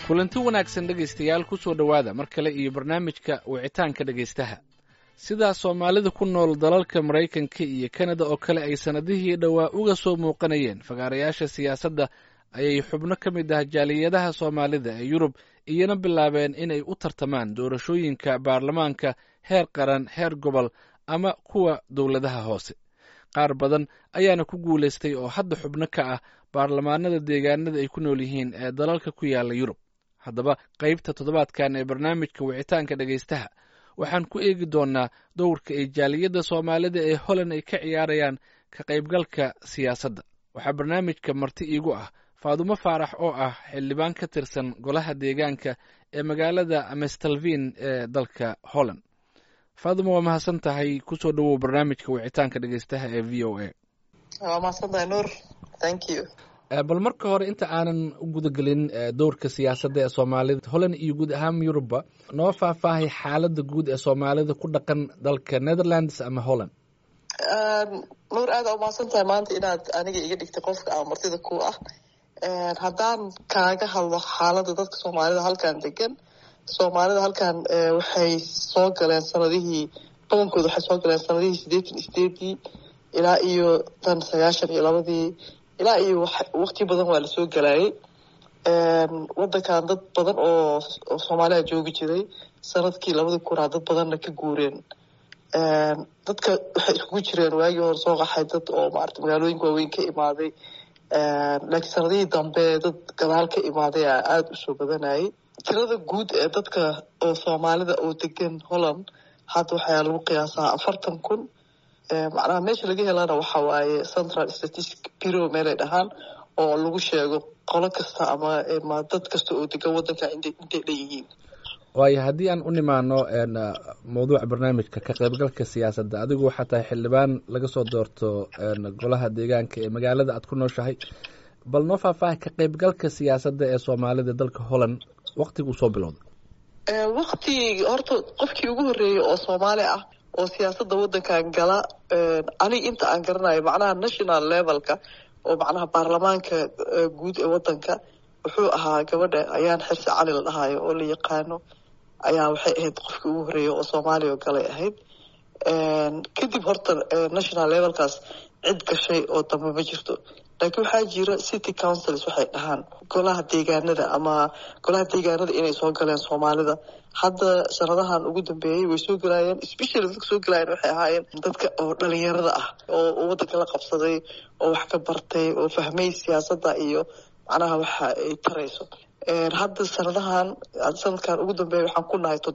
kulanti wanaagsan dhegaystayaal ku soo dhowaada mar kale iyo barnaamijka wicitaanka dhegaystaha sidaa soomaalida ku nool dalalka maraykanka iyo kanada oo kale ay sannadihii dhowaa uga soo muuqanayeen fagaarayaasha siyaasadda ayay xubno ka mid ah jaaliyadaha soomaalida ee yurub iyana bilaabeen inay u tartamaan doorashooyinka baarlamaanka heer qaran heer gobol ama kuwa dowladaha hoose qaar badan ayaana ku guulaystay oo hadda xubno ka ah baarlamaanada deegaanada ay ku nool yihiin ee dalalka ku yaala yurub haddaba qaybta toddobaadkan ee barnaamijka wicitaanka dhegaystaha waxaan ku eegi doonnaa dowrka ay jaaliyadda soomaalida ee holland ay ka ciyaarayaan ka qaybgalka siyaasadda waxaa barnaamijka marti iigu ah faadumo faarax oo ah xildhibaan ka tirsan golaha deegaanka ee magaalada amstelvin ee dalka holland faadumo waa mahadsan tahay kusoo dhowow barnaamijka wicitaanka dhegaystaha ee v o a waa mahadsantahay nuur thank you bal marka hore inta aanan u gudagelin dowrka siyaasadda ee soomaalida holland iyo guud ahaan yurubba noo faahfaahay xaaladda guud ee soomaalida ku dhaqan dalka netherlands ama holland nuur aada u mahadsan tahay maanta inaad aniga iga dhigtay qofka aan martida ku ah haddaan kaaga hadlo xaaladda dadka soomaalida halkan degan soomaalida halkan waxay soo galeen sanadihii badankooda waxay soo galeen sanadihii 88 ilaa iyo tan 92 ilaa iyo waqti badan waa lasoo galaayay wadankan dad badan oo soomaaliya joogi jiray sanadkii 2000 dad badanna ka guureen dadka waxay iskugu jireen waagii hore soo qaxay dad oo maarata magaalooyinka waaweyn ka imaaday laakiin sanadihii dambe dad gadaal ka imaaday aada u soo badanayay tirada guud ee dadka oo soomaalida oo degan holland hadda waxaa lagu qiyaasaa 40,000 macnaha meesha laga helana waxa waaye central statistic bureau meelay dhahaan oo lagu sheego qolo kasta ama dad kasta oo degan wadanka intay leeyihiin waayo haddii aan u nimaano mawduuca barnaamijka ka qaybgalka siyaasadda adigu waxaa tahay xildhibaan laga soo doorto golaha deegaanka ee magaalada aad ku nooshahay bal noo faahfaahay ka qaybgalka siyaasadda ee soomaalida dalka holland waqtigu soo bilowda horta qofkii ugu horreeyey oo soomaali ah oo siyaasadda wadankan gala aniga inta aan garanayo macnaha national levelka oo macnaha baarlamaanka guud ee wadanka wuxuu ahaa gabadha ayaan xirsi cali la dhahayo oo la yaqaano ayaa waxay ahayd qofkii ugu horreeyey oo soomaaliya oo galay ahayd kadib horta national levelkaas cid gashay oo dambe ma jirto laakiin waxaa jira city councils waxay dhahaan golaha deegaanada ama golaha deegaanada inay soo galeen soomaalida hadda sanadahan ugu dambeeyey way soo galaayeen especially dadka soo galaayeen waxay ahaayeen dadka oo dhalinyarada ah oo wadanka la qabsaday oo wax ka bartay oo fahmay siyaasadda iyo macnaha waxa ay tarayso hadda sanadkan ugu dambeeya waxaan ku nahay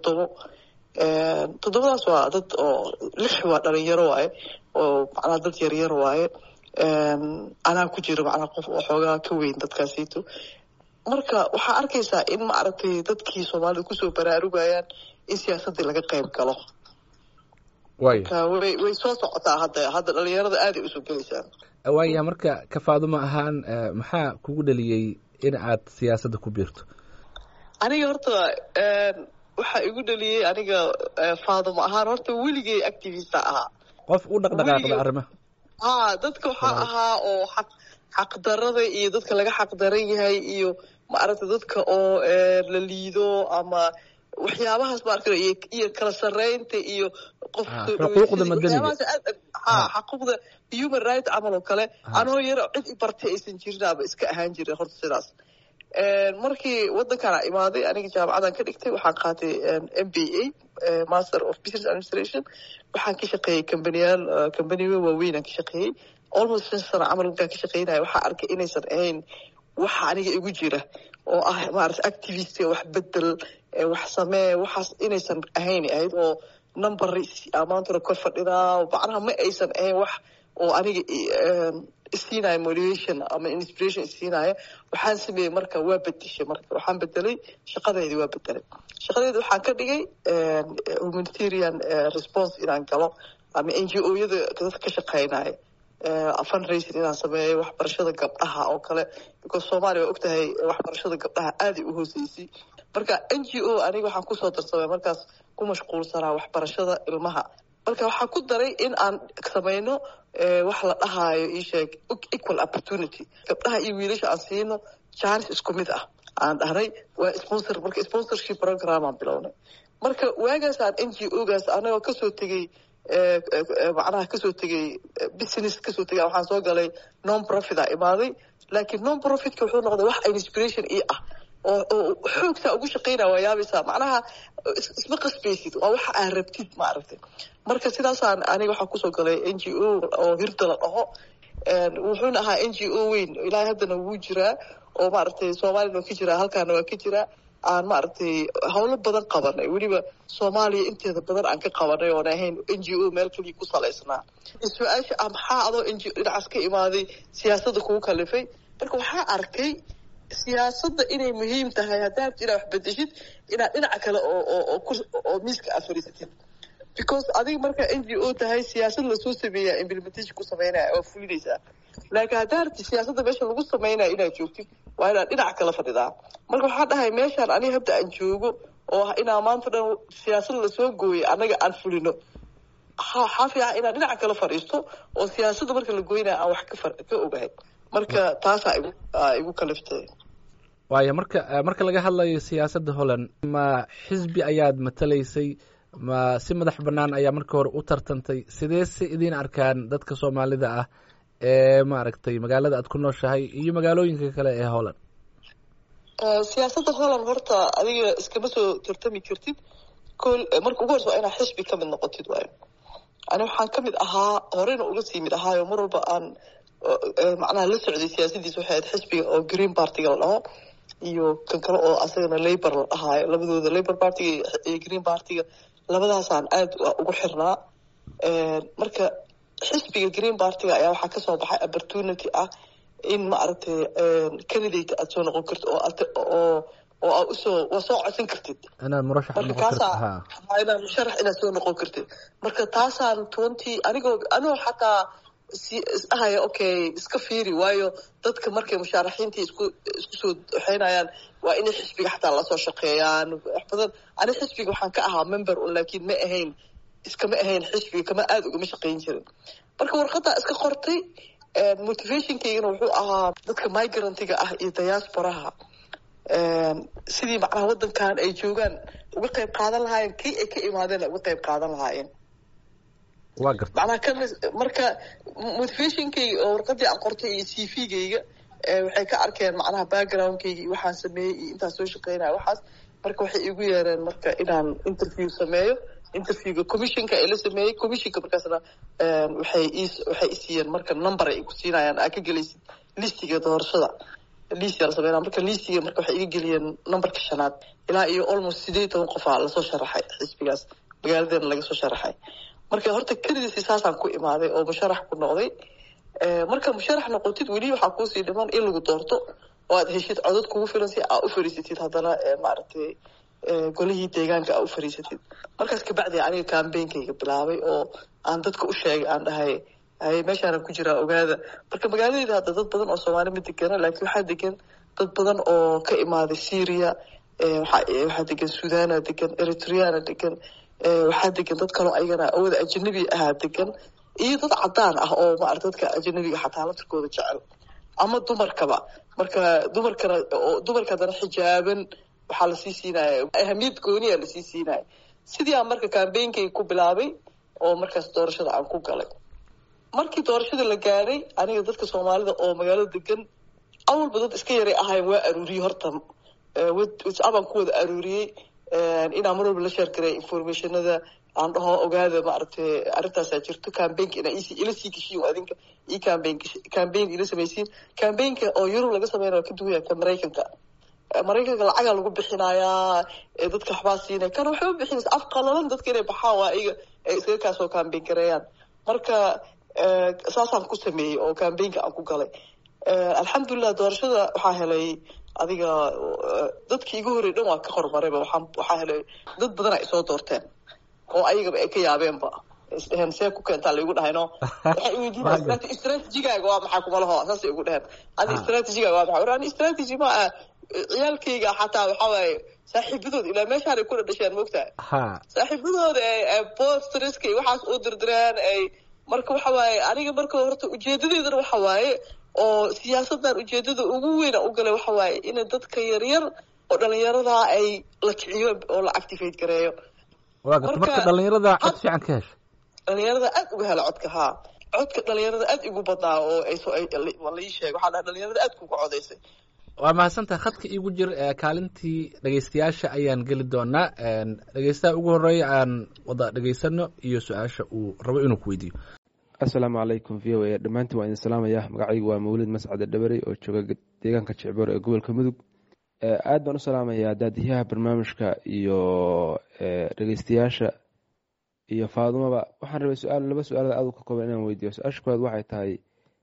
7 waa dad oo 6 waa dhalinyaro waaye oo macnaha dad yaryar waaye anaa ku jiro macnaha qof oo xoogaa ka weyn dadkaasiito marka waxaa arkaysaa in maaragtay dadkii soomaalida kusoo baraarugayaan in siyaasaddii laga qayb galo marka way soo socotaa hadda dhalinyarada aaday usoo gelaysaa waaya marka ka faadumo ahaan maxaa kugu dhaliyey in aad siyaasadda ku biirto aniga horta waxaa igu dhaliyey aniga faadumo ahaan horta weligay activista ahaa qof u dhaqdhaqaaqda arrimaha dadka waxaa ahaa oo xaqdarada iyo dadka laga xaqdaran yahay iyo maaragta dadka oo la liido ama waxyaabahaas maaragta iyo kala sarreynta iyo xuquuqda madaniga xuquuqda human right camal oo kale anoo yar cid i bartay aysan jirin aba iska ahaan jirin horta sidaas markii wadankan imaaday aniga jaamacadan ka dhigtay waxaan qaatay MBA Master of Business Administration waxaan ka shaqeeyay companiyo waaweyn aan ka shaqeeyay almost 5 sano camal markaan ka shaqeynaya waxaa arkay inaysan ahayn waxa aniga igu jira oo ah maaragta activist wax bedel wax samee waxaas inaysan ahayn ahayd oo number amaantooda kor fadhidaa macnaha ma aysan ahayn wax oo aniga isiinaya motivation ama inspiration isiinaya waxaan sameeyey marka waa bedeshay marka waxaan bedelay shaqadeedii waa bedelay shaqadeedi waxaan ka dhigay humanitarian response inaan galo ama NGO-yada dadka ka shaqeynaya fundraising inaan sameeyo waxbarashada gabdhaha oo kale because Soomaaliya waa ogtahay waxbarashada gabdhaha aad u hooseysay marka NGO aniga waxaan ku soo darsaday markaas ku mashquulsanaa waxbarashada ilmaha marka waxaan ku daray in aan sameeyno wax la dhahayo ii sheeg equal opportunity gabdhaha iyo wiilasha aan siino chance isku mid ah aan dhahnay waa sponsor marka sponsorship program aan bilownay marka waagaas aan NGO-gaas anagoo kasoo tegey macnaha kasoo tegey business kasoo tegay waxaan soo galay non profit a imaaday laakiin non profitka wuxuu noqday wax inspiration ii ah oo xoogtaa ugu shaqaynaa waa yaabaysaa macnaha isma qasbaysid waa waxa aad rabtid maaragtay marka sidaasaan aniga waxaa kusoo galay NGO oo hirda la dhaho wuxuuna ahaa NGO weyn ilaa haddana wuu jiraa oo maaragtay Soomaaliya waa ka jiraa halkaana waa ka jiraa aan maaragtay hawlo badan qabanay weliba Soomaaliya inteeda badan aan ka qabanay oo ahayn NGO meel kaliya ku salaysnaa su'aasha maxaa adoo NGO dhinacaas ka imaaday siyaasadda kugu kalifay marka waxaa arkay siyaasadda inay muhiim tahay haddaad inaad wax bedeshid inaad dhinaca kale oo miiska aad fadhiisatid because adiga marka NGO tahay siyaasad lasoo sameeyaa implementation ku sameynaya oo fulinaysaa laakiin haddaad siyaasadda meesha lagu sameynaya inaad joogtid waa inaad dhinaca kale fadhidaa marka waxaa dhahay meeshaan aniga hadda aan joogo oo inaa maanta dhan siyaasad lasoo gooyay annaga aan fulino waxaa fiican inaad dhinaca kale fadhiisto oo siyaasadda marka la goynaya aan wax ka ogahay marka taasaa igu kaliftay waayo marka laga hadlayo siyaasadda Holland ma xisbi ayaad matalaysay ma si madax bannaan ayaa marka hore u tartantay sidee si idin arkaan dadka Soomaalida ah ee maaragtay magaalada aad ku nooshahay iyo magaalooyinka kale ee Holland siyaasadda Holland horta adiga iskama soo tartami kartid marka ugu horeysa inaad xisbi ka mid noqotid waayo ani waxaan ka mid ahaa horeyna uga sii mid ahaayo mar walba aan macnaha la socday siyaasadiisa waxay ahayd xisbiga oo Green Party la dhaho iyo kan kale oo asagana Labour la dhahayo labadooda Labour Party iyo Green Party labadaasaan aad ugu xirnaa marka xisbiga Green Party ayaa waxaa kasoo baxay opportunity ah in maaragtay candidate aad soo noqon karto oo aad soo codsan kartid inaad murashax noqon kartid inaad musharax inaad soo noqon kartid marka taasaan 20 anigoo xataa ahaya okay iska fiiri waayo dadka markay musharaxiintii isku soo xeynayaan waa inay xisbiga xataa la soo shaqeeyaan wax badan ani xisbiga waxaan ka ahaa member laakiin ma ahayn xisbiga kama aad ugama shaqeyn jirin marka warqadda iska qortay motivationkaygana wuxuu ahaa dadka migrantiga ah iyo diasporaha sidii macnaha waddankan ay joogaan uga qayb qaadan lahaayeen kii ay ka imaadeen uga qayb qaadan lahaayeen waa gartay macnaha kan marka motivationkayga oo warqadii aan qortay iyo CV-gayga waxay ka arkeen macnaha backgroundkayga iyo waxaan sameeyey iyo intaan soo shaqeynaya waxaas marka waxay igu yeereen marka inaan interview sameeyo interviewga commissionka ay la sameeyey commissionka markaasna waxay isiiyeen marka number ay ku siinayaan aad ka gelaysid listiga doorashada listiga la sameynaa marka listiga marka waxay iga geliyeen numberka 5aad ilaa iyo almost 18 qof aa lasoo sharaxay xisbigaas magaaladeena laga soo sharaxay marka horta kaligiis saasaan ku imaaday oo musharax ku noqday marka musharax noqotid weli waxaa kuusii dhiman in lagu doorto oo aad heshid codad kugu filan si aad u fariisatid haddana maaragtay golihii deegaanka aad u fariisatid markaas kabacdi aniga campaignкayga bilaabay oo aan dadka u sheegay aan dhahay meeshaana ku jiraa ogaada marka magaaladayda hadda dad badan oo Soomaali ma degana laakiin waxaa degan dad badan oo ka imaaday Syria waxaa degan Sudan degan Eritrea degan waxaa degan dad kale ayagana awooda ajnabi ah degan iyo dad cadaan ah oo maaragtay dadka ajnabiga xataa laftirkooda jecel ama dumarkaba marka dumarka hadana xijaaban waxaa la sii siinaya ahamiyad gooni ah la sii siinaya sidii aan marka campaignka ku bilaabay oo markaas doorashada aan ku galay markii doorashada la gaaray aniga dadka Soomaalida oo magaalada degan awalba dad iska yaray ahayn waa aruuriyay horta WhatsApp aan ku wada aruuriyay inaan mar walba la share garay informationada aan dhaho ogaada maaragtay arrintaas ay jirto campaign ina ila sii gashiyo adinka campaign ila sameeyeen campaignka oo Europe laga sameeyo ka duwan ka Mareykanka lacag lagu bixinayaa dadka xabaasiinay kan waxay u bixinaysaa af qalalan dadka inay baxaan waa iska kaasoo campaign gareeyaan marka saasaan ku sameeyay oo campaignka aan ku galay alxamdulillah doorashada waxaa helay adiga dadkii igu horeeyay dhan waa ka hormarayba waxaa helay dad badan ay soo doorteen oo ayagaba ay ka yaabeenba isdhaheen see ku keentaa la igu dhahayno waxay weydiinayaan strategigaaga waa maxaa kuma laho saas igu dhaheen adi strategigaaga waa maxaa waraan strategy ma ah ciyaalkayga xataa waxaa waaye saaxiibadood ilaa meeshaanay kula dhasheen moogtahay saaxiibadooda postreska waxaas u dirdireen ay marka waxa waaye aniga marka horta ujeedadeedana waxa waaye oo siyaasadan ujeedada ugu weyn u galay waxa waaye in dadka yaryar oo dhalinyarada ay la kiciyo oo la activate gareeyo. marka dhalinyarada cod fiican ka hesha, dhalinyarada aad uga hela codka codka dhalinyarada aad ugu badnaa oo ay la ii sheegay waxaa dhalinyarada aad kuga codaysay. waa mahadsantahay. khadka iigu jir kaalintii dhegeystayaasha ayaan geli doonaa. dhegeystaha ugu horeeya aan wada dhegeysano iyo su-aasha uu rabo inuu ku weydiiyo. assalaamu calaykum v o a dhammaantiin waa idin salaamaya. magacaygu waa mawlid mascade dhabarey oo jooga deegaanka jecboor ee gobolka mudug. aad baan u salaamayaa daadiyaha barnaamijka iyo dhegeystayaasha iyo faadumaba. waxaan rabay laba su-aalada aad u ka kooban inaan weydiiyo. su-aasha koowaad waxay tahay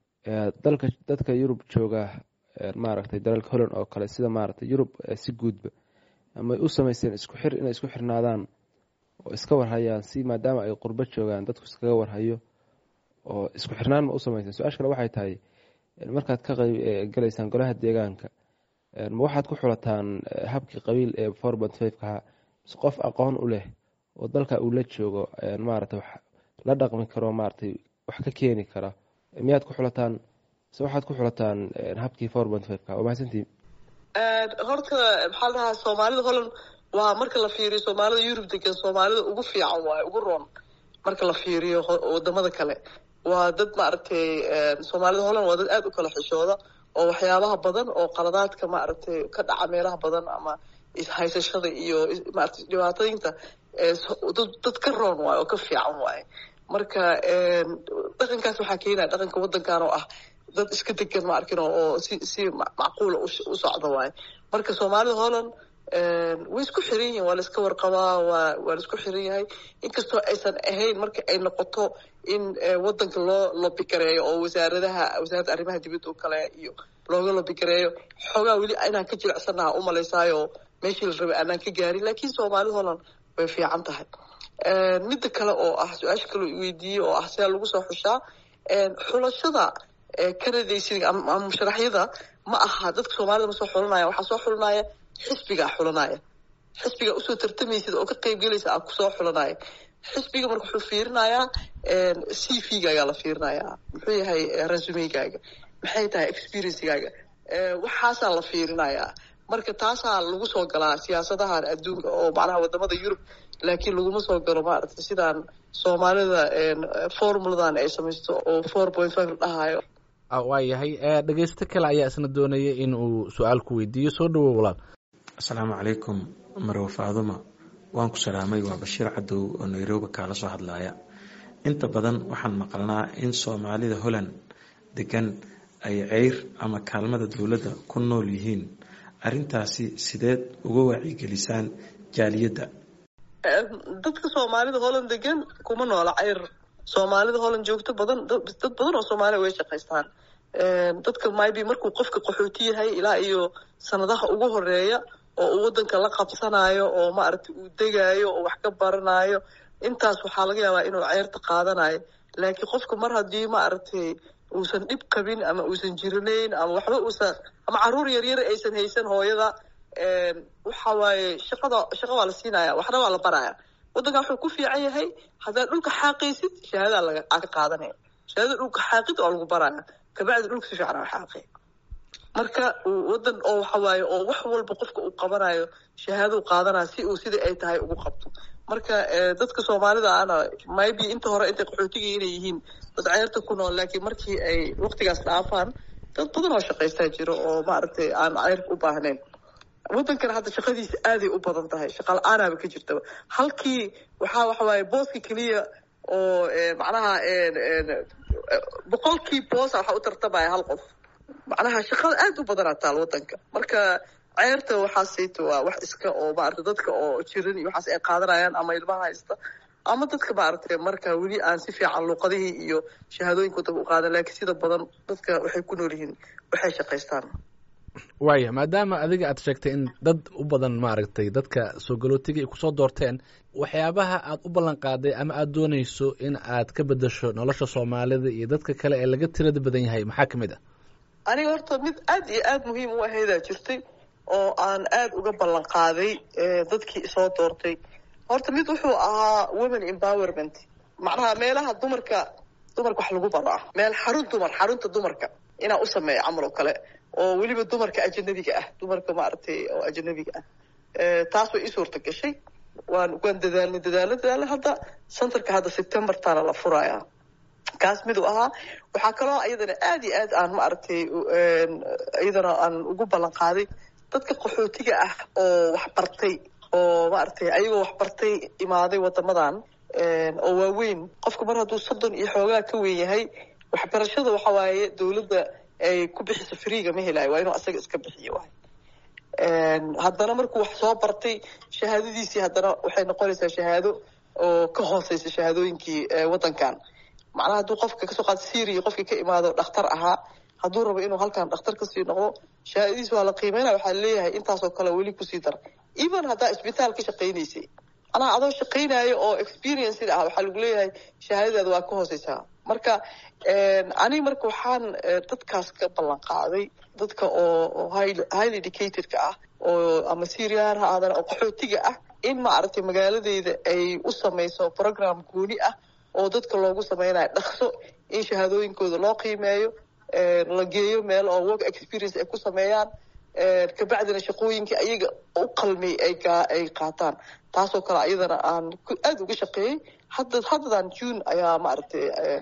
dadka yurub jooga maaragtay dalalka holland oo kale sida maaragtay yurub si guudba amay u samaysteen inay isku xirnaadaan oo iska warhayaan si maadaama ay qurbo joogaan dadku iskaga warhayo oo isku xirnaan ma u samaysteen. su-aasha kale waxay tahay markaad ka qayb galaysaan golaha deegaanka ma waxaad ku xulataan habkii qabiil ee 4.5 mise qof aqoon u leh oo dalka uu la joogo maaragtay la dhaqmi karo maaragtay wax ka keeni kara miyaad ku xulataan se waxaad ku xulataan habkii 4.5 oo mahadsantiin. horta maxaa dhahaa soomaalida holland waa marka la fiiriyo soomaalida yurub degan soomaalida ugu fiican waaye ugu roon marka la fiiriyo wadamada kale. waa dad maaragtay soomaalida holland waa dad aad u kala xishooda oo waxyaabaha badan oo qaladaadka maaragtay ka dhaca meelaha badan ama ishaysashada iyo maaragtay dhibaatooyinka dad ka roon waaye oo ka fiican waaye. marka dhaqankaas waxaa keenaya dhaqanka wadankan oo ah dad iska degan ma arkin oo si macquula u socda waaye. marka soomaalida holland way isku xiran yihiin waa la iska warqabaa waa la isku xiran yahay inkastoo aysan ahayn marka ay noqoto in wadanka loo lobikareeyo oo wasaaradda arrimaha dibadda oo kale iyo looga lobikareeyo xoogaa weli inaan ka jilicsanaha u malaysaayo meeshii la rabay aanaan ka gaarin laakiin soomaalida holland way fiican tahay. midda kale oo ah su-aasha kale weydiiyey oo ah sidaa lagu soo xushaa xulashada kanadaysiga ama musharaxyada ma aha dadka soomaalida ma soo xulanaya waxaa soo xulanaya xisbigaa xulanaya xisbiga usoo tartamaysid oo ka qayb gelaysa aa kusoo xulanaya. xisbiga marka wuxuu fiirinayaa cv-gaagaa la fiirinayaa muxuu yahay resumegaaga maxay tahay experiencegaaga waxaasaa la fiirinayaa. marka taasaa lagu soo galaa siyaasadahan adduunka oo macnaha wadamada yurub laakiin laguma soo galo maaragtay sidaan soomaalida formuladan ay samaysto oo 4.5 la dhahayo. waa yahay dhegeysto kale ayaa isna doonaya in uu su-aal ku weydiiyo. soo dhawow walaal. assalaamu calaykum marwo faaduma waan ku salaamay. waa bashiir cadow oo nairobi kaala soo hadlaya. inta badan waxaan maqalnaa in soomaalida holland degan ay ceyr ama kaalmada dowladda ku nool yihiin. arrintaasi sideed uga wacyigelisaan jaaliyadda? dadka soomaalida holland degan kuma noola ceyr. soomaalida holland joogto badan dad badan oo soomaaliya way shaqaystaan. dadka maybe markuu qofka qaxooti yahay ilaa iyo sanadaha ugu horeeya oo uu wadanka la qabsanayo oo maaragtay uu degaayo oo wax ka baranayo intaas waxaa laga yaabaa inuu ceyrta qaadanayo. laakiin qofka mar haddii maaragtay uusan dhib qabin ama uusan jiranayn ama waxba uusan ama caruur yaryar aysan haysan hooyada waxa waaye shaqa waa la siinaya waxna waa la baraya. wadankan wuxuu ku fiican yahay haddaad dhulka xaaqaysid shahaada ka qaadanaya shahaadada dhulka xaaqid oo lagu baraya kabacdi dhulka si fiican aa xaaqay. marka wadan oo waxa waaye oo wax walba qofka uu qabanayo shahaadou qaadanaya si uu sidai ay tahay ugu qabto. marka dadka soomaalida ana maybe inta hore intay qaxootiga inay yihiin dad ceyrta ku nool laakiin markii ay waqtigaas dhaafaan dad badan oo shaqaystaa jiro oo maaragtay aan ceyrka u baahnayn. wadankan hadda shaqadiisa aaday u badan tahay shaqa la-aanaaba ka jirtaba. halkii waxa waaye booska keliya oo macnaha boqolkii boosa waxaa u tartamaya hal qof. macnaha shaqada aad u badanaa taal wadanka. marka ceyrta waxaasayto waa wax iska oo maaragtay dadka oo jiran iyo waxaas ay qaadanayaan ama ilmaha haysta ama dadka maaragtay marka weli aan si fiican luuqadihii iyo shahaadooyinka wadanka u qaadan laakiin sida badan dadka waxay ku nool yihiin waxay shaqaystaan. waaya maadaama adiga aad sheegtay in dad u badan maaragtay dadka soo galootiga ay kusoo doorteen waxyaabaha aad u ballan qaaday ama aad doonayso in aad ka bedasho nolosha soomaalida iyo dadka kale ee laga tirada badan yahay maxaa kamid ah? aniga horta mid aad iyo aad muhiim u ahaydaa jirtay oo aan aad uga ballan qaaday dadkii isoo doortay. horta mid wuxuu ahaa women empowerment macnaha meelaha dumarka wax lagu baro ah meel xarunta dumarka inaan u sameeyo camal oo kale oo weliba dumarka ajanabiga ah dumarka maaragtay oo ajanabiga ah taas way ii suurta gashay waan dadaalay hadda centerka hadda September taana la furayaa kaas mid uu ahaa waxaa kaloo iyadana aad iyo aad aan maaragtay iyadana aan ugu ballan qaaday dadka qaxootiga ah oo wax bartay oo maaragtay ayagoo wax bartay imaaday wadamadan oo waaweyn qofka mar hadduu 30 iyo xoogaa ka weyn yahay waxbarashada waxa waaye dawladda ay ku bixiso freega ma helayo waa inuu asaga iska bixiyo waay haddana markuu wax soo bartay shahaadadiisii haddana waxay noqonaysaa shahaado oo ka hooseysa shahaadooyinkii waddankan macnaha hadduu qofka kasoo qaado Syria qofka ka imaado dhakhtar ahaa hadduu rabo inuu halkan dhakhtar kasii noqdo shahaadadiisa waa la qiimeynaya waxaa leeyahay intaasoo kale weli kusii dar even haddaa isbitaal ka shaqaynaysay anaa adoo shaqaynayo oo experience ah waxaa lagu leeyahay shahaadadaada waa ka hooseysaa marka aniga marka waxaan dadkaas ka ballan qaaday dadka oo highly educated-ka ah oo ama Syrian ha ahaadana oo qaxootiga ah in maaragtay magaaladeyda ay u samayso program gooni ah oo dadka loogu sameynayo dhaqso in shahaadooyinkooda loo qiimeeyo la geeyo meel oo work experience ay ku sameeyaan kabacdina shaqooyinkii ayaga u qalmay ay qaataan taasoo kale ayadana aan aad uga shaqeeyey haddadan June ayaa maaragtay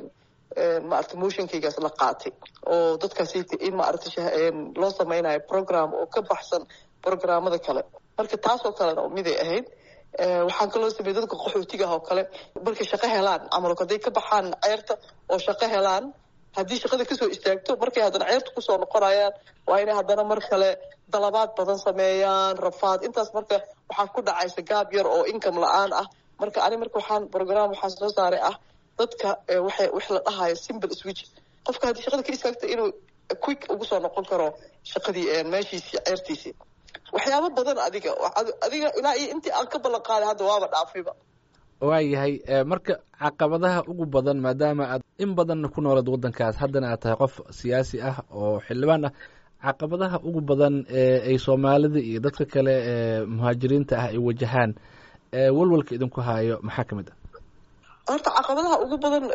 motionkaygaas la qaatay oo dadkaasi in maaragtay loo sameynayo program oo ka baxsan programmada kale marka taasoo kalena mid ay ahayd waxaan kaloo sameeyay dadka qaxootiga ah oo kale markay shaqo helaan ama haday ka baxaan ceerta oo shaqo helaan haddii shaqada kasoo istaagto markay haddana ceerta kusoo noqonayaan waa inay haddana mar kale dalabaad badan sameeyaan rafaad intaas marka waxaa ku dhacaysa gaab yar oo income la-aan ah marka ani marka program waxaan soo saaray ah dadka wax la dhahayo simple switch qofka haddii shaqada ka istaagto inuu quick ugu soo noqon karo shaqadii meeshiisii ceertiisii waxyaabo badan adiga ilaa iyo intii aan ka ballan qaaday hadda waaba dhaafayba waayahay marka caqabadaha ugu badan maadaama aad in badan ku noolad waddankaas haddana aad tahay qof siyaasi ah oo xildhibaan ah caqabadaha ugu badan ay soomaalida iyo dadka kale muhaajiriinta ah ay wajahaan walwalka idinku hayo maxaa ka mid ah horta caqabadaha ugu badan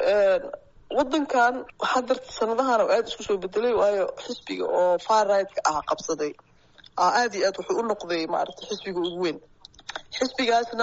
waddankan hadda sanadahan aad isku soo bedelay waayo xisbiga oo far right-ka ah qabsaday aad iyo aad wuxuu u noqday maaragtay xisbiga ugu weyn xisbigaasna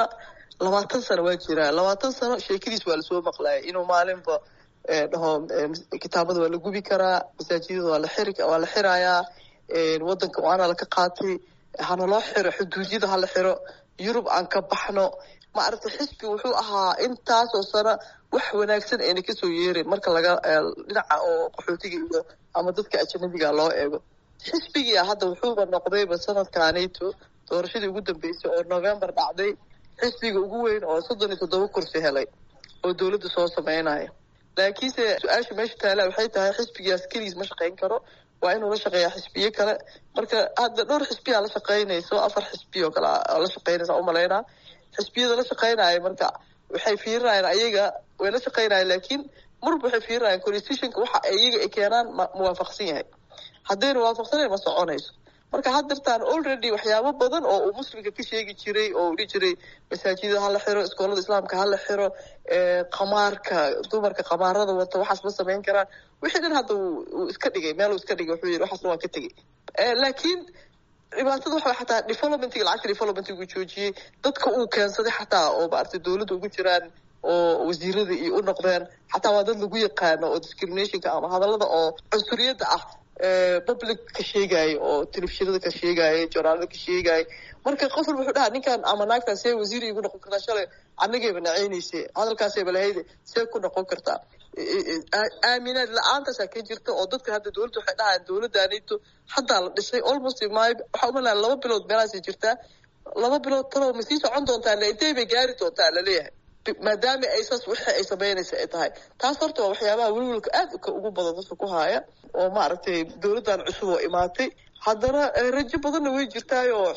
20 sano waa jiraa 20 sano sheekadiis waa lasoo maqlaayay inuu maalinba dhaho kitaabada waa la gubi karaa masaajidada waa la xirayaa waddanka waana la ka qaatay hana loo xiro xuduudiyada hala xiro Yurub aan ka baxno maaragtay xisbi wuxuu ahaa intaasoo sano wax wanaagsan ayna kasoo yeereen marka laga dhinaca oo qaxootiga iyo ama dadka ajnabiga loo eego xisbigii hadda wuxuuba noqdayba sanadkaanayto doorashadii ugu dambeysay oo November dhacday xisbiga ugu weyn oo 37 kursi helay oo dawladda soo sameynaya laakiinse su-aasha meesha taala waxay tahay xisbigaas keliis ma shaqayn karo waa inuu la shaqeeyaa xisbiye kale marka hadda dhowr xisbiya la shaqaynayso 4 xisbiyo kale la shaqaynaysa u maleynaa xisbiyada la shaqaynaya marka waxay fiirinayaan ayaga way la shaqaynayaan laakiin marba waxay fiirinayaan constitutionka waxa ayaga ay keenaan muwaafaqsan yahay haddayna waafaqsanayn ma soconayso marka haddirtaan already waxyaabo badan oo uu muslimka ka sheegi jiray oo dhihi jiray masaajidada hala xiro iskoolada islaamka hala xiro qamaarka dumarka qamaarada wata waxaas ma samayn karaan wixii dhan hadda uu iska dhigay meel uu iska dhigay wuxuu yidhi waxaasna waan ka tegey laakiin dhibaatada waxa xataa developmentiga lacagta developmentigu joojiyey dadka uu keensaday xataa oo maaragtay dawladda ugu jiraan oo wasiirada iyo u noqdeen xataa waa dad lagu yaqaano oo discriminationka ama hadallada oo cunsuriyadda ah public ka sheegaayo oo telefishinada ka sheegaayo journaalada ka sheegaayo marka qof walba wuxuu dhahaa ninkan ama naagtan see wasiir igu noqon kartaa shalay annagayba nacaynayse hadalkaasayba lahayd see ku noqon kartaa aaminaad la-aantaasa ka jirta oo dadka hadda dawladda waxay dhahayaan dawladdaanito haddaa la dhisay almost waxaa umalayaa 2 bilood meelaasay jirtaa 2 bilood talow ma sii socon doontaa intay bay gaari doontaa laleeyahay maadaama ay saas wixii ay samaynaysa ay tahay taas horta waa waxyaabaha welwelka aad ugu badan dadka ku haaya oo maaragtay dawladdan cusub oo imaatay haddana rajo badanna way jirtaay oo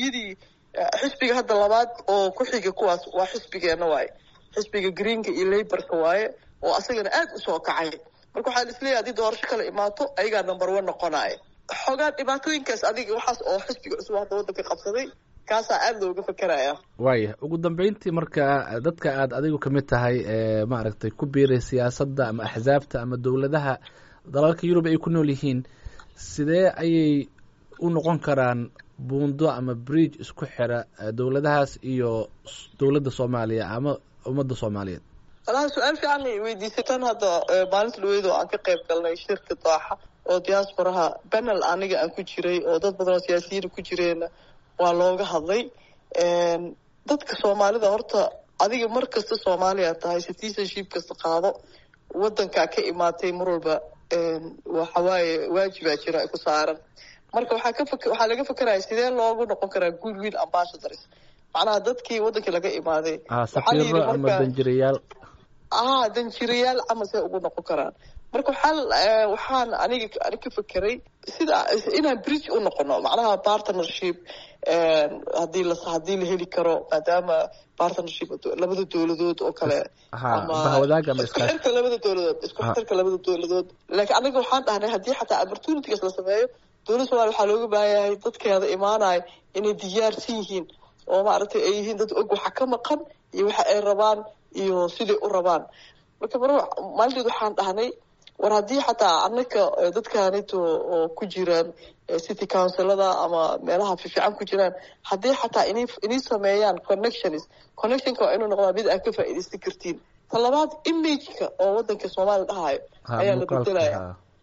xisbiga hadda labaad oo ku xiga kuwaas waa xisbigeena waaye xisbiga greenka iyo laborka waaye oo asagana aad u soo kacay marka waxaa isleeyahay haddii doorasho kale imaato ayagaa number 1 noqonaya xogaa dhibaatooyinkaas adiga waxaas oo xisbiga cusub hadda waddanka qabsaday kaasaa aad looga fakeraya waaya ugu dambeyntii marka dadka aad adigu ka mid tahay maaragtay ku biiray siyaasadda ama axsaabta ama dowladaha dalalka yurub ay ku nool yihiin sidee ayay u noqon karaan buundo ama bridge isku xira dowladahaas iyo dowladda soomaaliya ama ummadda soomaaliyeed? walahi su-aal fiican ay weydiisatan. hadda maalinta dhaweyd oo aan ka qayb galnay shirka dooxa oo diasporaha banel aniga aan ku jiray oo dad badan oo siyaasiyiin ku jireenna waa looga hadlay. dadka soomaalida horta adiga mar kasta soomaaliya tahay citizenship kasta qaado, wadankaa ka imaatay mar walba waxawaaye waajibaa jira ay ku saaran. marka waxaa laga fekeraya sidee loogu noqon karaa goodwill ambassadors, macnaha dadkii wadankii laga imaaday safiiro ama danjirayaal danjirayaal camal see ugu noqon karaan. marka waxaan aniga ka fekeray sida inaan bridge u noqono, macnaha partnership hadii la heli karo, maadaama partnership labada dowladood oo kale isku xirka labada dowladood. laakiin aniga waxaan dhahnay haddii xataa opportunities la sameeyo, dowladda Soomaaliya waxaa looga baahan yahay dadkeeda imaanaya inay diyaarsan yihiin oo maaragtay ay yihiin dad og waxa ka maqan iyo waxa ay rabaan iyo siday u rabaan. marka maalinteed waxaan dhahnay war haddii xataa anaka dadkaanito oo ku jiraan city councilada ama meelaha fiican ku jiraan, haddii xataa inay sameeyaan connectionka waa inuu noqdaa mid aad ka faa'iidaysan kartiin. ta labaad imageka oo wadanka Soomaaliya dhahayo ayaa la bedelaya.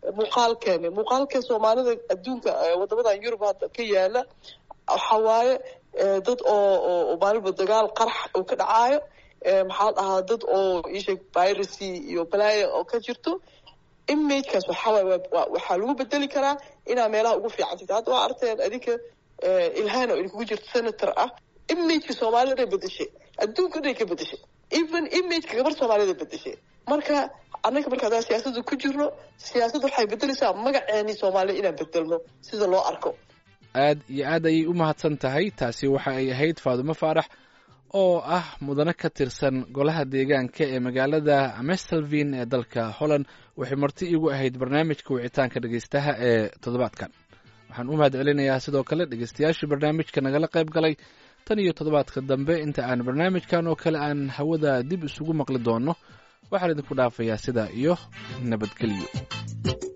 muuqaalka Soomaalida adduunka wadamadan Yurub hadda ka yaala waxa waaye dad oo maalinba dagaal qarax uu ka dhacaayo, maxaa dhahaa dad oo isha piracy iyo balaayo oo ka jirto. imagekaas waxaa lagu bedeli karaa inaa meelaha ugu fiican jirta. hadda waa arteen adinka ilhaan oo idinkugu jirto senator ah, imageka Soomaalida dhan bedeshay, adduunka dhan ka bedeshay, even imageka gabar Soomaalida bedeshay. marka annaga marka haddaan siyaasadda ku jirno, siyaasadda waxay bedelaysaa magaceeni Soomaaliya inaan bedelno sida loo arko. aad iyo aad ayay u mahadsan tahay. taasi waxa ay ahayd Faadumo Faarax oo ah mudane ka tirsan golaha deegaanka ee magaalada Amstelveen ee dalka Holland. waxay marti igu ahayd barnaamijka wicitaanka dhegeystaha ee toddobaadkan. waxaan u mahad celinayaa sidoo kale dhegeystayaashii barnaamijka nagala qayb galay. tan iyo toddobaadka dambe inta aan barnaamijkan oo kale aan hawada dib isugu maqli doono, waxaan idinku dhaafayaa sidaa iyo nabadgelyo.